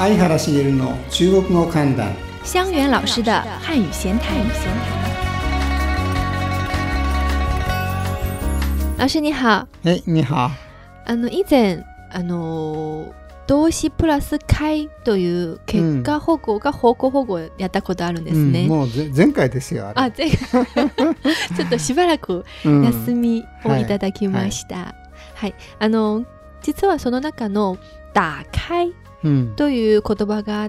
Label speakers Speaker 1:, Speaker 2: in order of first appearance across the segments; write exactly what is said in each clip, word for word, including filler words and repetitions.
Speaker 1: 相原茂の中国語観覧。
Speaker 2: 香源老师的汉语闲谈。老師你好。
Speaker 1: え、你好。
Speaker 2: あの以前あの動詞プラス解という結果保護が方向保護をやったことあるんですね。
Speaker 1: うん、もう前回ですよあれ。
Speaker 2: あ、前回ちょっとしばらく休みをいただきました。うん、はい、はい、あの実はその中の打開という言葉があって、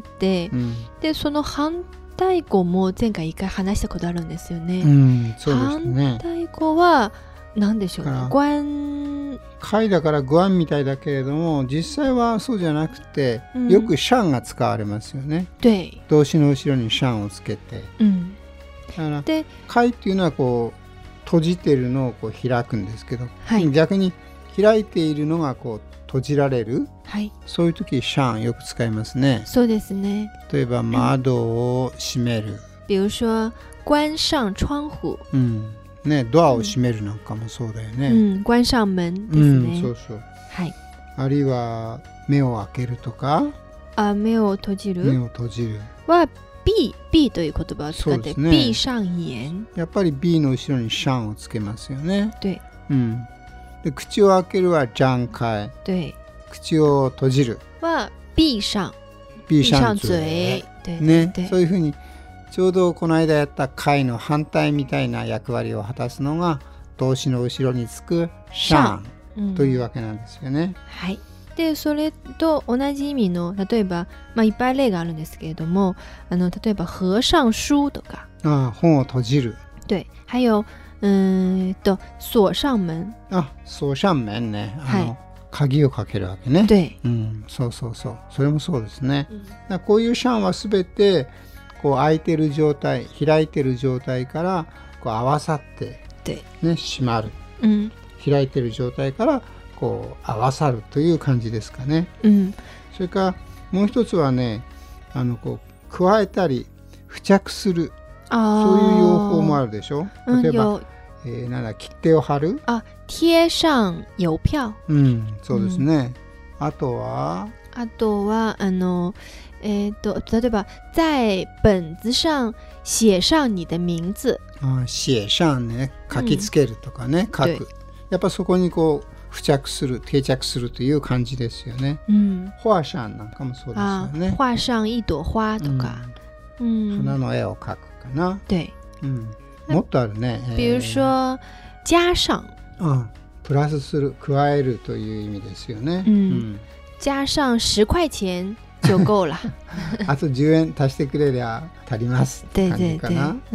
Speaker 2: うん、でその反対語も前回一回話したことあるんですよね。
Speaker 1: うん、そうですね。
Speaker 2: 反対語は何でしょうね。关
Speaker 1: 解だからグアンみたいだけれども、実際はそうじゃなくて、うん、よくシャンが使われますよね。
Speaker 2: 对。
Speaker 1: 動詞の後ろにシャンをつけて。うん、だからで解っていうのはこう閉じてるのをこう開くんですけど、はい、逆に開いているのがこう閉じられる、はい、そういう時シャンよく使いますね。
Speaker 2: そうですね。
Speaker 1: 例えば窓を閉める、
Speaker 2: 比如说关上窗户、
Speaker 1: うんね、ドアを閉めるなんかもそうだよね。
Speaker 2: うん、关上門ですね。
Speaker 1: うん、そうそう。
Speaker 2: はい。
Speaker 1: あるいは目を開けるとか、
Speaker 2: あ、目を閉じる。
Speaker 1: 目を閉じる
Speaker 2: は B、B という言葉を使って、ね、閉上眼。
Speaker 1: やっぱり B の後ろにシャンをつけますよね。
Speaker 2: 对。
Speaker 1: うん。で口を開けるは張開。
Speaker 2: 对。
Speaker 1: 口を閉じる
Speaker 2: は閉上。
Speaker 1: 閉上嘴。ね、そういうふうにちょうどこの間やった解の反対みたいな役割を果たすのが動詞の後ろにつくシャンというわけなんですよね。うん、
Speaker 2: はい。でそれと同じ意味の例えば、まあ、いっぱい例があるんですけれども、あの例えば合上書とか、
Speaker 1: ああ、本を閉じる。
Speaker 2: 对。还有うんと鎖上門。
Speaker 1: あ、鎖上門ね。あの、はい、鍵をかけるわけね。
Speaker 2: 对。
Speaker 1: うん、そうそうそう。それもそうですね。うん、だこういうシャンはすべてこう開いてる状態、開いてる状態からこう合わさって、ね、閉まる、うん、開いてる状態からこう合わさるという感じですかね。うん、それからもう一つはね、あのこう加えたり付着する、そういう用法もあるでしょ。例えば、うん、えー、なんだ切手を貼る。
Speaker 2: あ、貼上郵票。
Speaker 1: うん、そうですね。うん、あとは
Speaker 2: あとはあのえー、と例えば在本子上写上你的名字。
Speaker 1: あ、写上ね、書きつけるとかね、うん、書く。やっぱそこにこう付着する、定着するという感じですよね。うん、画上なんかもそうですよね。
Speaker 2: 画上一朵花とか、
Speaker 1: うんうん、花の絵を描くかな。
Speaker 2: 对、
Speaker 1: うん、もっとあるね。
Speaker 2: 比如说加上、
Speaker 1: あ、プラスする、加えるという意味ですよね。
Speaker 2: うんうん、加上十塊錢就夠了。
Speaker 1: あとじゅうえん足してくれりゃ足りますって感じかな。
Speaker 2: うん、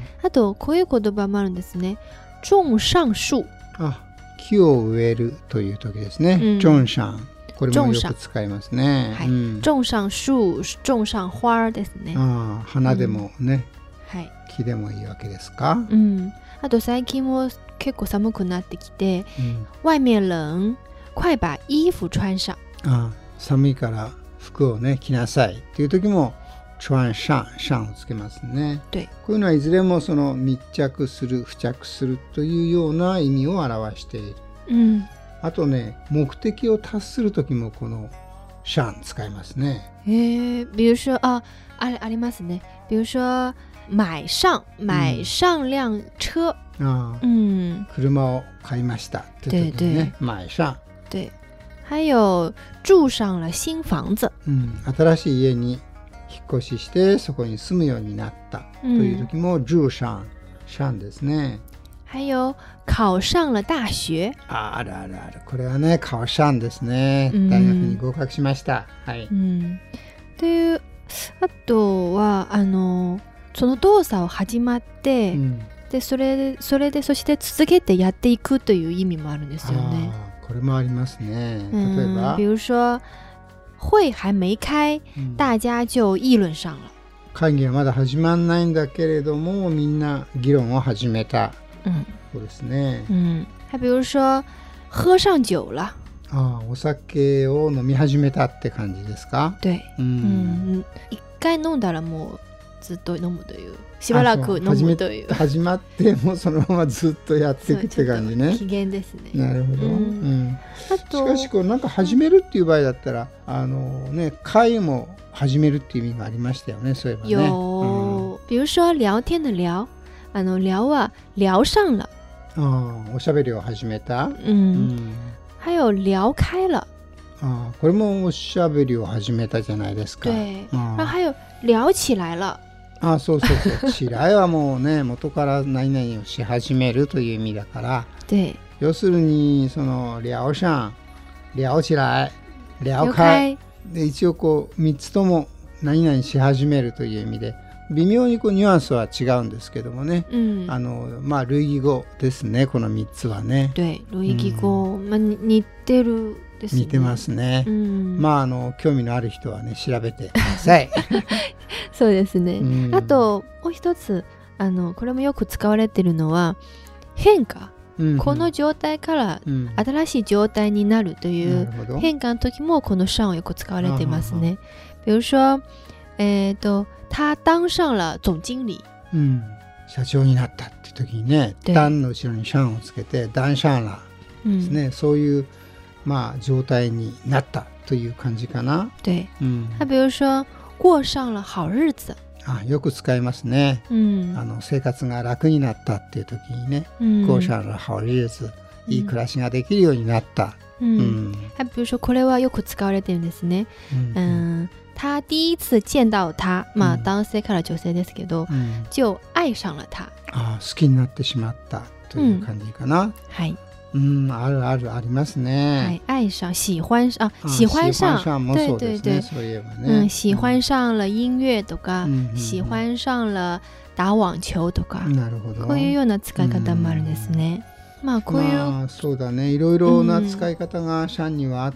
Speaker 2: あとこういう言葉もあるんですね。種上樹。
Speaker 1: あ、木を植えるという時ですね。うん、種上。これもよく使いますね。
Speaker 2: はい、うん、種上樹、種上花ですね。
Speaker 1: あ、花でもね、
Speaker 2: うん、はい、
Speaker 1: 木でもいいわけですか。
Speaker 2: うん、あと最近も結構寒くなってきて、うん、外面冷、快把衣服穿上。
Speaker 1: あ、寒いから服をね着なさいっていう時も穿上、上をつけますね。こういうのはいずれもその密着する、付着するというような意味を表している。うん、あとね、目的を達する時もこの上使いますね。
Speaker 2: へえ、比如說あ、あれありますね。比如說買上、買上輛車。
Speaker 1: うん、あ、うん、車を買いましたって時にね、買上。
Speaker 2: 对。还有住上了新房子、
Speaker 1: うん、新しい家に引っ越ししてそこに住むようになったという時も、うん、住上、上ですね。
Speaker 2: 还有考上了大学。
Speaker 1: あ、あるあるある。これはね、考上ですね。大学に合格しました。はい。うん、
Speaker 2: で、あとはあのその動作を始まって、うん、でそれでそれでそして続けてやっていくという意味もあるんですよね。
Speaker 1: これもありますね。例えば、
Speaker 2: 比如说会还没開、うん、大家就議論上了。
Speaker 1: 会議はまだ始まらないんだけれども、みんな議論を始めた。うん、そうですね。
Speaker 2: うん。还比如说喝上酒了。
Speaker 1: あ、お酒を飲み始めたって感じですか。
Speaker 2: 对。うん。うん、一回飲んだらもうずっと飲むという、しばらく飲むという、
Speaker 1: 始まってもうそのままずっとやっていくって感じね。
Speaker 2: 機嫌ですね。
Speaker 1: なるほど、うんうん、あとしかしこうなんか始めるっていう場合だったら、あのね、会も始めるっていう意味がありましたよね、そういえばね。
Speaker 2: 有、比如说聊天的聊、あの聊は聊上了、
Speaker 1: あ、おしゃべりを始めた、うんう
Speaker 2: ん、还有聊开了、
Speaker 1: あ、これもおしゃべりを始めたじゃないですか。
Speaker 2: 对、然後还有聊起来了。
Speaker 1: あ、そうそうそう。起来はもうね、元から何々をし始めるという意味だから。
Speaker 2: 对。
Speaker 1: 要するにその聊上、聊起来、聊開で一応こうみっつとも何々し始めるという意味で、微妙にこうニュアンスは違うんですけどもね。うん、あのまあ類義語ですね、このみっつはね。
Speaker 2: 对、類義語、うん、まあ似てる。ね、
Speaker 1: 似てますね、うん、まああの興味のある人はね調べてください。
Speaker 2: そうですね、うん、あともう一つ、あのこれもよく使われているのは変化、うんうん、この状態から新しい状態になるという変化の時もこの上をよく使われていますね。比如说、えーと、他当上了總經理、
Speaker 1: うん、社長になったって時にね、単の後ろに上をつけて当上了ですね、うん、そういうまあ状態になったという感じかな。
Speaker 2: 对、うん、他比如说過上了好日子、
Speaker 1: あ、よく使いますね、うん、あの生活が楽になったっていう時にね、うん、過上了好日子、いい暮らしができるようになった、
Speaker 2: うんうん、他比如说これはよく使われてるんですね、うんうん、他第一次見到他、まあ、男性から女性ですけど、うん、就愛上了他、
Speaker 1: あ、好きになってしまったという感じかな、うん、
Speaker 2: はい、
Speaker 1: うん、あるあるありますね。
Speaker 2: はい、愛上、喜歡上、喜歡上、
Speaker 1: 對對對、そういえばね、
Speaker 2: うん、喜歡上了音樂とか、うん、喜歡上了打網球とか、
Speaker 1: なるほど、
Speaker 2: こういうような使い方もあるんですね。まあこういう、まあ、
Speaker 1: そうだね、いろいろな使い方がシャンにはあって、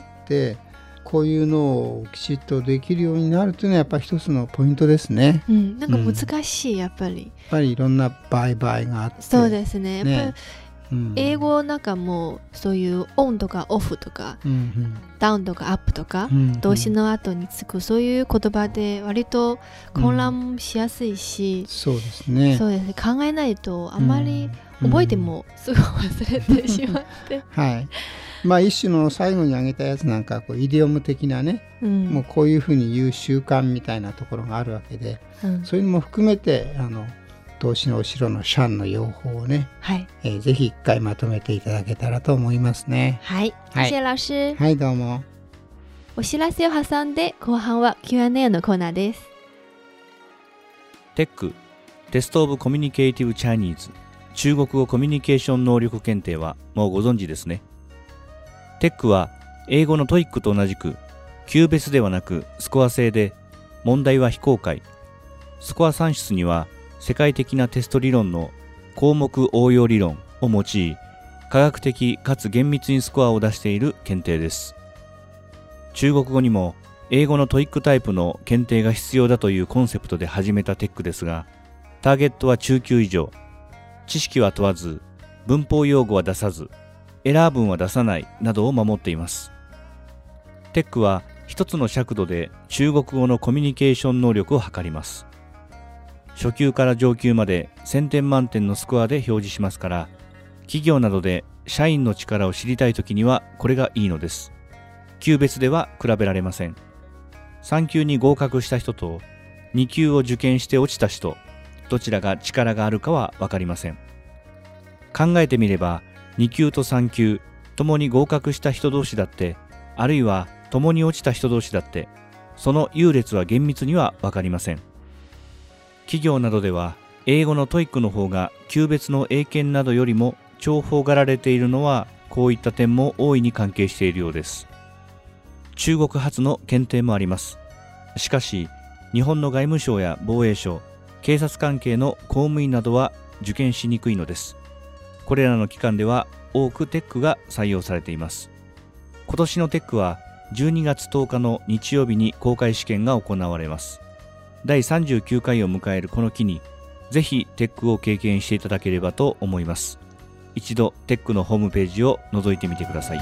Speaker 1: うん、こういうのをきちっとできるようになるというのはやっぱり一つのポイントですね。
Speaker 2: うん、なんか難しい、うん、やっぱり。
Speaker 1: やっぱりいろんな場合場合があって。
Speaker 2: そうですね。やっぱり、ね、うん、英語なんかもそういうオンとかオフとか、うんうん、ダウンとかアップとか、うんうん、動詞の後につくそういう言葉で割と混乱しやすいし、うん、
Speaker 1: そうですね、
Speaker 2: そうですね、考えないとあまり覚えてもすぐ忘れてしまって、うんうん、
Speaker 1: はい、まあ一種の最後に挙げたやつなんかこうイディオム的なね、うん、もうこういうふうに言う習慣みたいなところがあるわけで、うん、そういうのも含めてあの動詞の後ろのシャンの用法をね、はい、えー、ぜひ一回まとめていただけたらと思いますね。
Speaker 2: はい、はい、謝謝老師。
Speaker 1: はい、どうも。
Speaker 2: お知らせを挟んで後半は キューアンドエー のコーナーです。
Speaker 3: テック、テストオブコミュニケーティブチャイニーズ、中国語コミュニケーション能力検定はもうご存知ですね。テックは英語のトイックと同じく級別ではなくスコア制で、問題は非公開。スコア算出には世界的なテスト理論の項目応用理論を用い、科学的かつ厳密にスコアを出している検定です。中国語にも英語のトイックタイプの検定が必要だというコンセプトで始めたテックですが、ターゲットは中級以上、知識は問わず、文法用語は出さず、エラー文は出さないなどを守っています。テックは一つの尺度で中国語のコミュニケーション能力を測ります。初級から上級までせんてん満点のスコアで表示しますから、企業などで社員の力を知りたいときにはこれがいいのです。級別では比べられません。さん級に合格した人とに級を受験して落ちた人、どちらが力があるかは分かりません。考えてみればに級とさん級ともに合格した人同士だって、あるいはともに落ちた人同士だって、その優劣は厳密には分かりません。企業などでは英語のトイックの方が級別の英検などよりも重宝がられているのは、こういった点も大いに関係しているようです。中国発の検定もあります。しかし日本の外務省や防衛省、警察関係の公務員などは受験しにくいのです。これらの機関では多くテックが採用されています。今年のテックはじゅうにがつとおかの日曜日に公開試験が行われます。だいさんじゅうきゅうかいを迎えるこの機に、ぜひテックを経験していただければと思います。一度テックのホームページを覗いてみてください。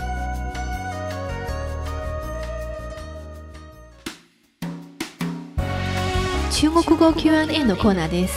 Speaker 2: 中国語 キューアンドエー のコーナーです。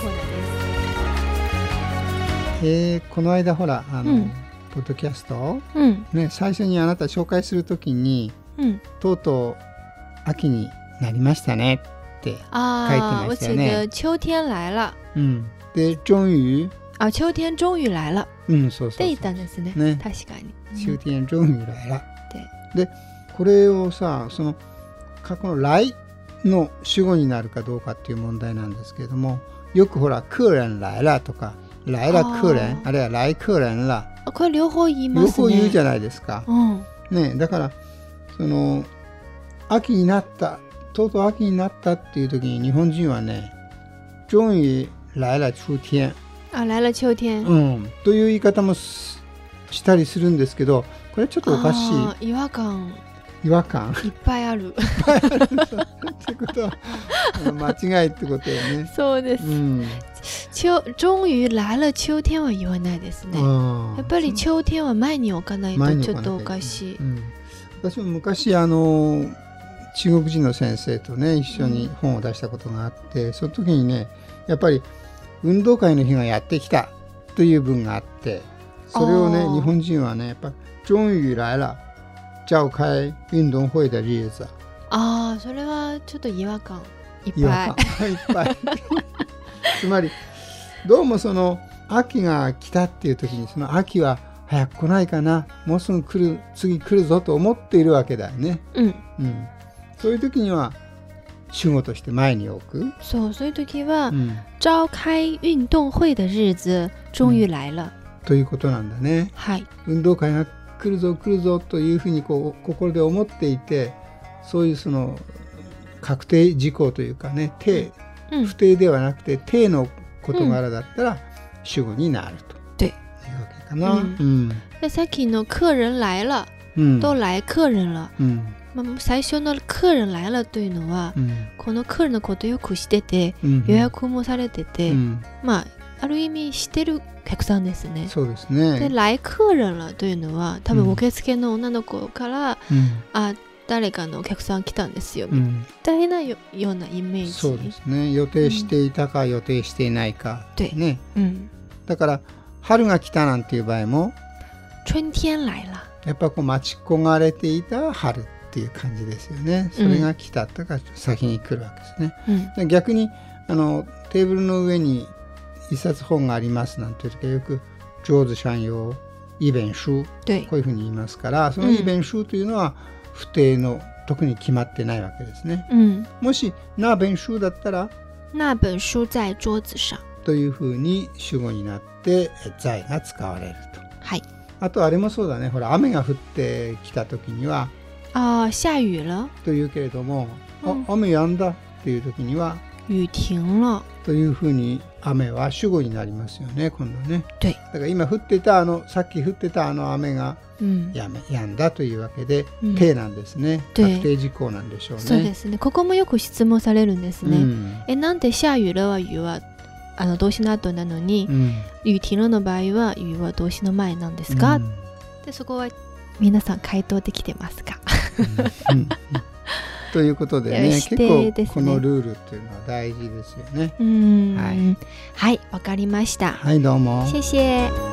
Speaker 1: えー、この間ほらあの、うん、ポッドキャスト、うんね、最初にあなた紹介するときに、うん、とうとう秋になりましたねって書いてましたよね。
Speaker 2: あ、秋天来了。
Speaker 1: うん。で、終於
Speaker 2: あ、秋天終於来了。
Speaker 1: うん、そうそうそう。
Speaker 2: って言ったんですね。ね、確かに。
Speaker 1: 秋天終於来了。で、これをさ、その過去の来の主語になるかどうかっていう問題なんですけれども、よくほら、客人来了とか、来了客人、あるいは来客人了。
Speaker 2: これ両方言いますね。
Speaker 1: 両方言うじゃないですか。うん、ね、だからその秋になった、とうとう秋になったっていう時に日本人はね、終於来了秋天。
Speaker 2: あ、来了秋天。
Speaker 1: うん、という言い方もしたりするんですけど、これちょっとおかし
Speaker 2: い。違和感。
Speaker 1: 違和感
Speaker 2: いっぱいある。いっ
Speaker 1: ぱいある。ってことは間違いってことよね。
Speaker 2: そうです。うん、終於来了秋天は言わないですね。やっぱり秋天は前に置かないとちょっとおかしい。うん、
Speaker 1: 私も昔あの中国人の先生とね一緒に本を出したことがあって、うん、その時にねやっぱり運動会の日がやってきたという文があって、それをね日本人はねやっぱ終於来了召開運動会的日子。
Speaker 2: ああ、それはちょっと違和感いっぱい。
Speaker 1: いっぱい。つまりどうもその秋が来たっていう時にその秋は早く来ないかな、もうすぐ来る、次来るぞと思っているわけだよね。うん。うん、そういう時には主語として前に置く。
Speaker 2: そう、そういう時は、うん、召開運動会的日子終於来了、
Speaker 1: うん、ということなんだね。はい。運動会が来るぞ来るぞというふうにこう心で思っていて、そういうその確定事項というかね、定、うん、不定ではなくて定の事柄だったら主語になるというわけかな。うん
Speaker 2: うん、でさっきの客人来了、うん、都来客人了、うん、まあ、最初の客人来了というのは、うん、この客人のことをよく知ってて、うん、予約もされてて、うん、まあある意味知ってる客さんですね。
Speaker 1: そうですね。
Speaker 2: で来客人了というのは多分受付の女の子から、うん、あ、誰かのお客さん来たんですよ、うん、みたいな よ, ようなイメージ。
Speaker 1: そうですね。予定していたか、うん、予定していないかってね、うん、だから春が来たなんていう場合も
Speaker 2: 春天来了、
Speaker 1: やっぱこう待ち焦がれていた春っていう感じですよね。それが来たとか先に来るわけですね、うん、逆にあのテーブルの上に一冊本がありますなんていう時はよく桌子上有一本書、こういうふうに言いますから、その一本書というのは不定の特に決まってないわけですね、うん、もし那本書だったら
Speaker 2: 那本書在桌子上
Speaker 1: というふうに主語になって在が使われると。はい。あとあれもそうだね、ほら雨が降ってきた時には
Speaker 2: あ、下雨了
Speaker 1: というけれども、うん、雨止んだっていう時には
Speaker 2: 雨停了
Speaker 1: というふうに雨は主語になりますよね、今度ね。だから今降ってたあのさっき降ってたあの雨がやめ、うん、止んだというわけで、うん、定なんですね。確定事項なんでしょうね。
Speaker 2: そうですね。ここもよく質問されるんですね。うん、え、なんで下雨了は雨はあの動詞の後なのに、うん、雨停了の場合は雨は動詞の前なんですか、うん、でそこは皆さん回答できてますか、
Speaker 1: うんうん、ということで ね, 結構このルールっていうのは大事ですよね。
Speaker 2: うん、はい、はい、わかりました。
Speaker 1: はい、どうも。
Speaker 2: 謝謝。